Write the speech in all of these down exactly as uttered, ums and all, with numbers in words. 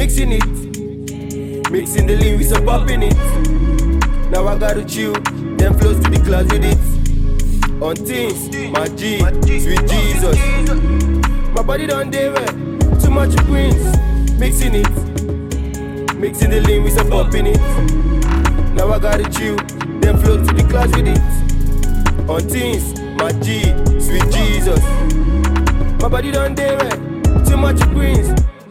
Mixing it, mixing the lean with some pop in it. Now I gotta chill, then flows to the class with it. On things, my G, sweet Jesus. My body done day well, too much queens. Mixing it, mixing the lean with some pop in it. Now I gotta chill, then flow to the class with it. On things, my G, sweet Jesus. My body done day well, too much queens.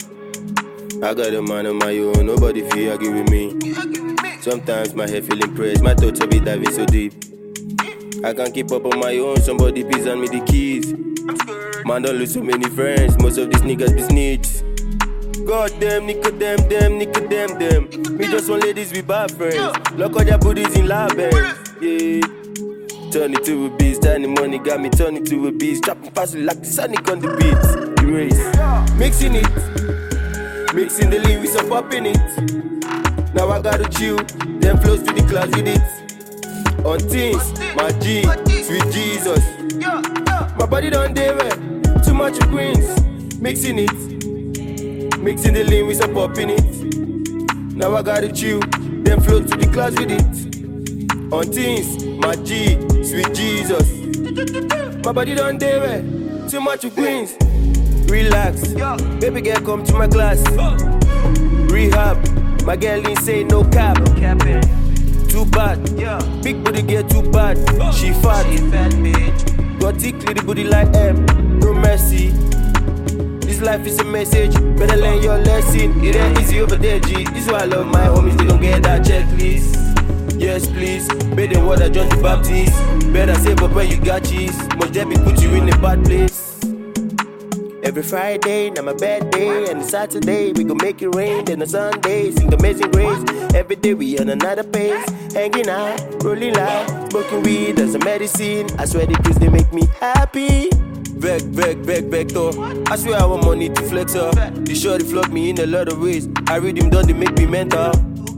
I got a man on my own, nobody feel argue with me. Sometimes my head feeling pressed, my thoughts a bit diving so deep. I can't keep up on my own, somebody please hand me the keys. Man don't lose so many friends, most of these niggas be snitch. God damn, nickel them, them, nickel them, them. Me just want ladies with bad friends. Lock all their booties in lab bands. Yeah. Turn it to a beast, tiny money got me turning to a beast. Trapping fast like the Sonic on the beat. Erase. Mixing it, mixing the lean with some pop in it. Now I gotta chill, then flows to the class with it. On things, my G, sweet Jesus. My body done day well, too much queens. Mixing it, mixing the lean with some pop in it. Now I gotta chill, then flow to the class with it. On things, my G, sweet Jesus. My body done day well, too much queens. Relax, baby girl come to my class. Rehab, my girl ain't say no cap. Too bad, big booty get too bad. She fat, got thick little booty like M. No mercy. This life is a message, better learn your lesson. It ain't easy over there, G. This is why I love my homies, they don't get that checklist. Yes, please, better than what I John the Baptist. Better save up when you got cheese. Must there be put you in a bad place. Every Friday, now my bad day, and Saturday we gon' make it rain. Then on Sunday, sing Amazing Grace. Every day we on another pace, hanging out, rolling loud, smoking weed as a medicine. I swear the pills they make me happy. Vec, vec, vec, vector. I swear I want money to flex up. The shorty flog me in a lot of ways. I read him done, they make me mental.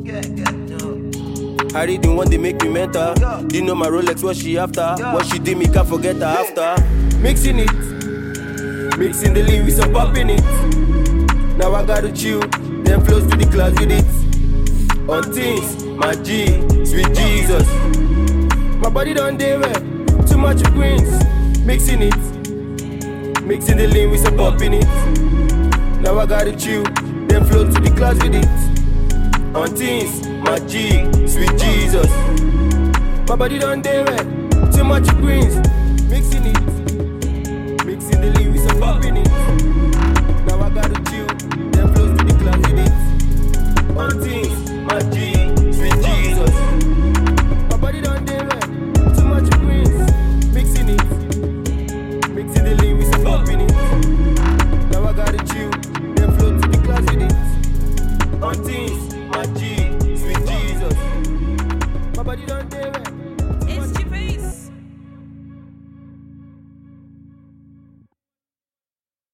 I read him one, they make me mental. You know my Rolex, what she after? What she did, me can't forget her after. Mixing it, mixing the lean with some pop in it. Now I gotta chill, then flows to the class with it. On things, my G, sweet Jesus. My body done day well, too much queens. Mixing it, mixing the lean with some pop in it. Now I gotta chill, then flow to the class with it. On things, my G, sweet Jesus. My body done day well, too much queens. Mixing it, mixing the lean with some pop in it. Now I gotta chill, then flows to the class with it. On things, my G, sweet Jesus. My body done day well, too much queens. Mixing it, mixing the lean with some pop in it. Now I gotta chill, then flow to the class with it. On things, my G, sweet Jesus. My body done day well.